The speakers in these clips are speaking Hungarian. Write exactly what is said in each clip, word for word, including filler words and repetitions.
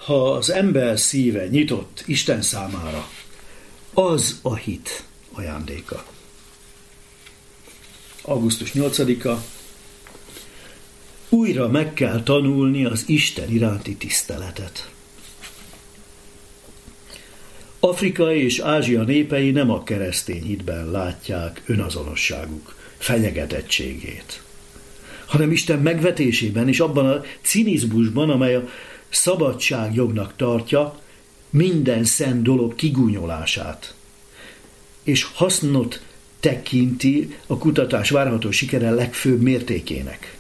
Ha az ember szíve nyitott Isten számára, az a hit ajándéka. augusztus nyolcadika. Újra meg kell tanulni az Isten iránti tiszteletet. Afrika és Ázsia népei nem a keresztény hitben látják önazonosságuk fenyegetettségét, hanem Isten megvetésében és abban a cinizmusban, amely a szabadságjognak tartja minden szent dolog kigúnyolását, és hasznot tekinti a kutatás várható sikere legfőbb mértékének.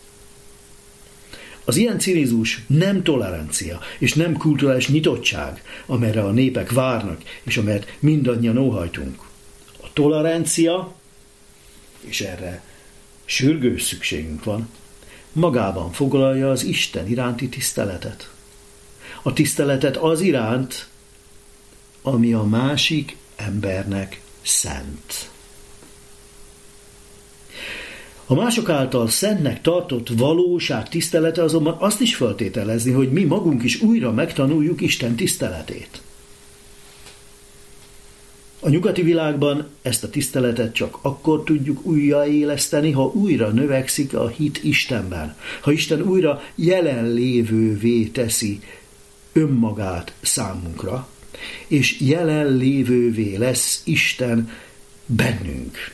Az ilyen cinizmus nem tolerancia, és nem kulturális nyitottság, amelyre a népek várnak, és amelyet mindannyian óhajtunk. A tolerancia, és erre sürgős szükségünk van, magában foglalja az Isten iránti tiszteletet. A tiszteletet az iránt, ami a másik embernek szent. A mások által szentnek tartott valóság tisztelete azonban azt is feltételezni, hogy mi magunk is újra megtanuljuk Isten tiszteletét. A nyugati világban ezt a tiszteletet csak akkor tudjuk újraéleszteni, ha újra növekszik a hit Istenben, ha Isten újra jelenlévővé teszi önmagát számunkra, és jelenlévővé lesz Isten bennünk.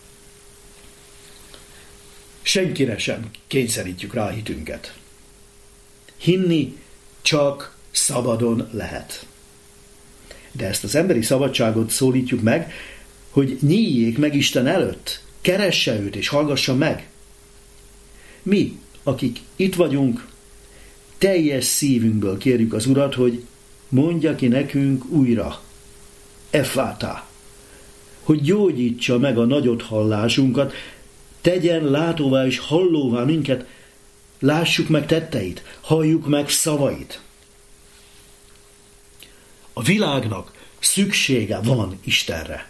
Senkire sem kényszerítjük rá a hitünket. Hinni csak szabadon lehet. De ezt az emberi szabadságot szólítjuk meg, hogy nyíljék meg Isten előtt, keresse őt és hallgassa meg. Mi, akik itt vagyunk, teljes szívünkből kérjük az Urat, hogy mondja ki nekünk újra, Effátá, hogy gyógyítsa meg a nagyot hallásunkat, tegyen látóvá és hallóvá minket, lássuk meg tetteit, halljuk meg szavait. A világnak szüksége van Istenre.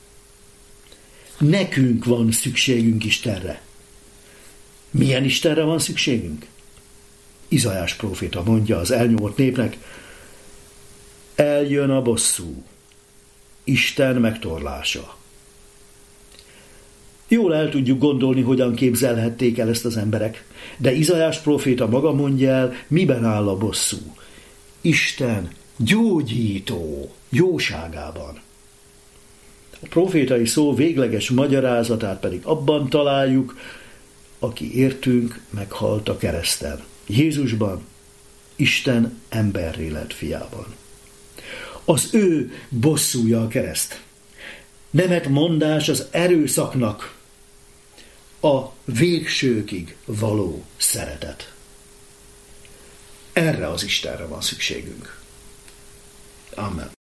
Nekünk van szükségünk Istenre. Milyen Istenre van szükségünk? Izaiás próféta mondja az elnyomott népnek, eljön a bosszú, Isten megtorlása. Jól el tudjuk gondolni, hogyan képzelhették el ezt az emberek, de Izaiás próféta maga mondja el, miben áll a bosszú. Isten gyógyító jóságában. A prófétai szó végleges magyarázatát pedig abban találjuk, aki értünk meghalt a kereszten. Jézusban, Isten emberré lett fiában. Az ő bosszúja a kereszt. Nemet mondás az erőszaknak, a végsőkig való szeretet. Erre az Istenre van szükségünk. Amen.